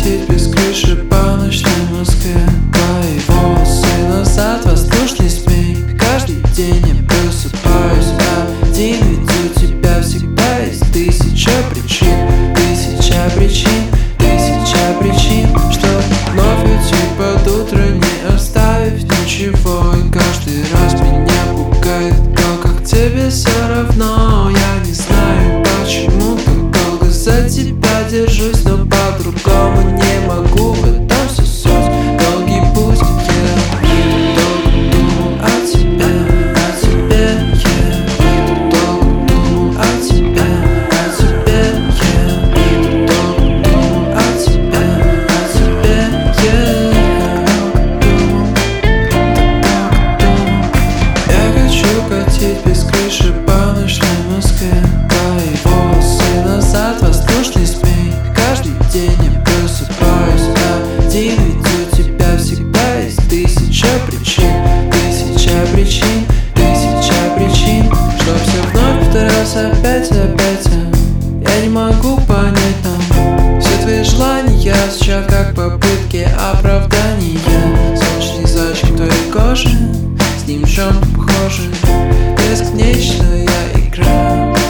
катить без крыши по ночной Москве. Твои волосы назад, воздушный смех. Каждый день я просыпаюсь один, ведь у тебя всегда есть тысяча причин. Тысяча причин, тысяча причин, чтоб вновь уйти под утро, не оставив ничего. И каждый раз меня пугает то, как тебе все равно. Я не знаю, почему так долго за тебя держусь, но по-другому не могу, в этом все суть. Долгий путь я долго думал о тебе, я долго думал о тебе, я долго думал о тебе, я хочу катить без крыши по ночной Москве. Твои волосы назад, воздушный смех. Каждый день я просыпаюсь один, ведь у тебя всегда есть тысяча причин. Тысяча причин, тысяча причин, чтоб все вновь повторялось опять и опять. Я не могу понять нам все твои желания звучат как попытки оправдания. Солнечный зайчик твоей кожи, с ним в чем-то похожи. Бесконечная игра.